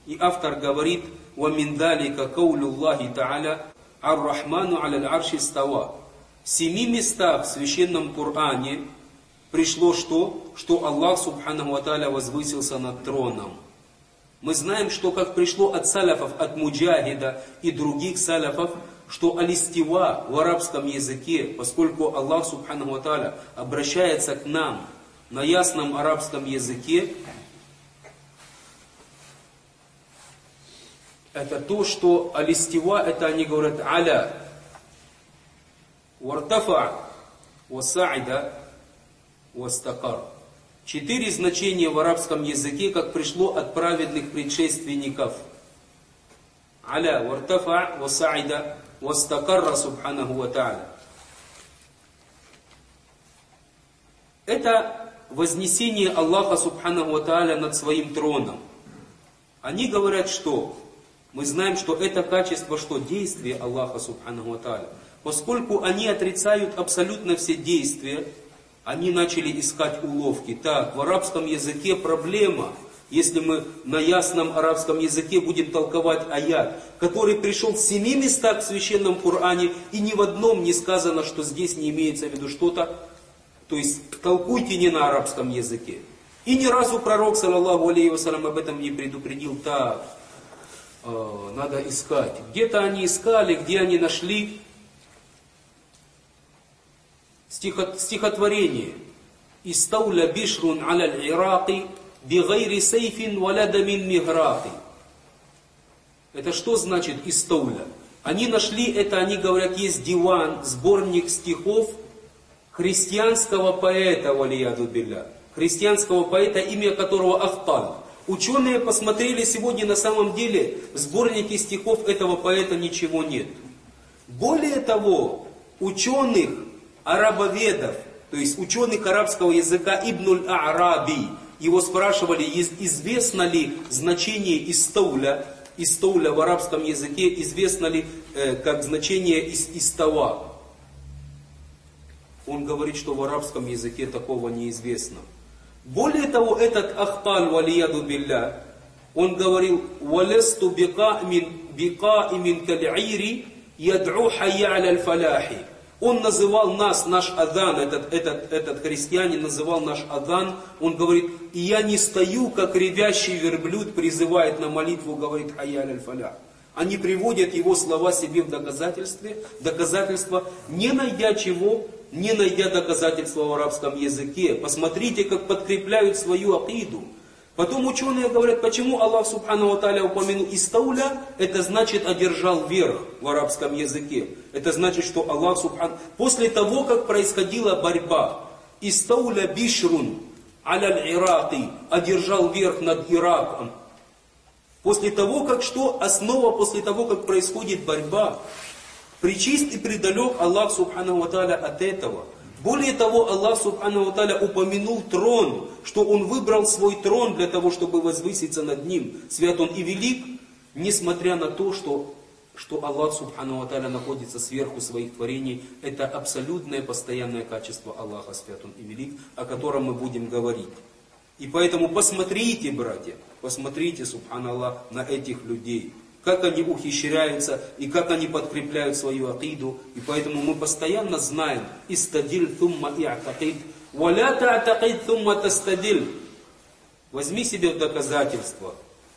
И автор говорит: وَمِنْ ذَلِكَ قَوْلُ اللَّهِ تَعَالَى الرحману аля аль-арши става. В 7 местах в священном Коране пришло что? Что Аллах субханаху ва тааля возвысился над троном. Мы знаем, что как пришло от салафов, от Муджахида и других салафов, что алистива в арабском языке, поскольку Аллах субханаху ва тааля обращается к нам на ясном арабском языке, это то, что алистива, это они говорят аля, вартафа, васаида, вастакар. 4 значения в арабском языке, как пришло от праведных предшественников. Аля, вартафа, васаида, вастакарра субханаху ва тааля. Это вознесение Аллаха субханаху ва тааля над своим троном. Они говорят, что мы знаем, что это качество, что действие Аллаха субханаху ва тааля. Поскольку они отрицают абсолютно все действия, они начали искать уловки. Так, в арабском языке проблема, если мы на ясном арабском языке будем толковать аят, который пришел в 7 местах в священном Коране, и ни в одном не сказано, что здесь не имеется в виду что-то. То есть толкуйте не на арабском языке. И ни разу пророк, саллаллаху алейхи вассалям, об этом не предупредил. Так, надо искать. Где-то они искали, где они нашли стихотворение. «Истауля бишрун аля аль-Ираки бигайри сейфин валядамин миграки». Это что значит «истауля»? Они нашли это, они говорят, есть диван, сборник стихов христианского поэта, валияду билля. Христианского поэта, имя которого Ахталь. Ученые посмотрели сегодня, на самом деле, в сборнике стихов этого поэта ничего нет. Более того, ученых, арабоведов, то есть ученых арабского языка Ибнуль А'раби, его спрашивали, известно ли значение истауля, истауля в арабском языке, известно ли как значение истава. Он говорит, что в арабском языке такого неизвестно. Более того, этот Ахталь, валияду билля, он говорил: «Валесту бикаимин кал'ири яд'у хайя аля аль-фаляхи». Он называл нас, наш адан, этот христианин называл наш адан, он говорит: «И я не стою, как ревящий верблюд призывает на молитву, говорит хайя аля аль-фалях». Они приводят его слова себе в доказательство, не найдя чего? Не найдя доказательства в арабском языке. Посмотрите, как подкрепляют свою акиду. Потом ученые говорят, почему Аллах субхану ва тааля упомянул истауля, это значит одержал верх в арабском языке. Это значит, что Аллах субхану... После того, как происходила борьба, истауля бишрун аля аль-Ираки, одержал верх над Ираком. После того, как что? Основа после того, как происходит борьба. Причист и предалек Аллах субхану ва тааля от этого. Более того, Аллах субхану ва тааля упомянул трон, что Он выбрал свой трон для того, чтобы возвыситься над ним. Свят Он и велик, несмотря на то, что Аллах субхану ва тааля находится сверху своих творений. Это абсолютное постоянное качество Аллаха, свят Он и велик, о котором мы будем говорить. И поэтому посмотрите, братья, посмотрите, субханаллах, на этих людей. Как они ухищряются и как они подкрепляют свою акиду. И поэтому мы постоянно знаем: «Истадиль thumma и'такид, валя та'такид thumma тастадиль». Возьми себе в доказательство.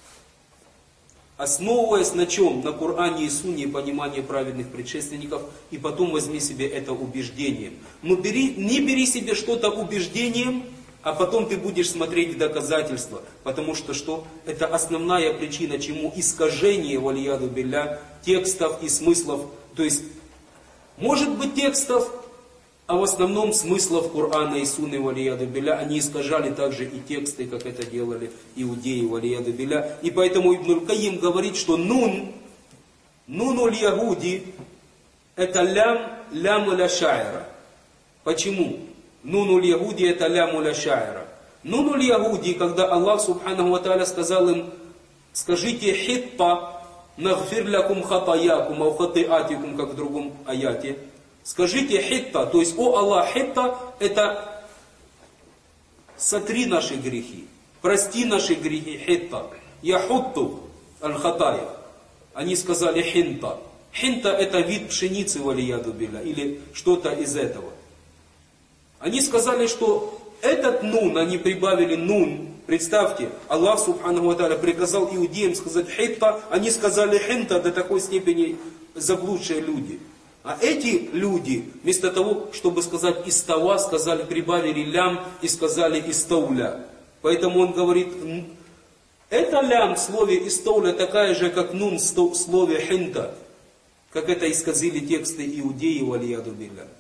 Основываясь на чем? На Коране и Сунне и понимании праведных предшественников. И потом возьми себе это убеждением. Но не бери себе что-то убеждением, а потом ты будешь смотреть в доказательства. Потому что что? Это основная причина, чему искажение, валияду билля, текстов и смыслов. То есть, может быть текстов, а в основном смыслов Корана и Сунны, валияду билля. Они искажали также и тексты, как это делали иудеи, валияду билля. И поэтому Ибн Кайим говорит, что нунул ягуди, это лям ля ша'ира. Почему? Нунуль ягуди это лямуля ша'ира. Нунуль ягуди, когда Аллах субханаху ва тааля сказал им: скажите хитта нагфир лякум хатаякум ау хатиатикум, как в другом аяте. Скажите хитта, то есть, о Аллах, хитта это сотри наши грехи, прости наши грехи, хитта. Яхутту, аль-хатая. Они сказали хинта. Хинта это вид пшеницы, валияду билля, или что-то из этого. Они сказали, что этот нун, они прибавили нун. Представьте, Аллах Субханаху ва Тааля приказал иудеям сказать хитта, они сказали хинта, до такой степени заблудшие люди. А эти люди, вместо того, чтобы сказать истава, сказали, прибавили лям и сказали истауля. Поэтому он говорит, это лям в слове истауля такая же, как нун в слове хинта. Как это исказили тексты иудеи, валияду билля.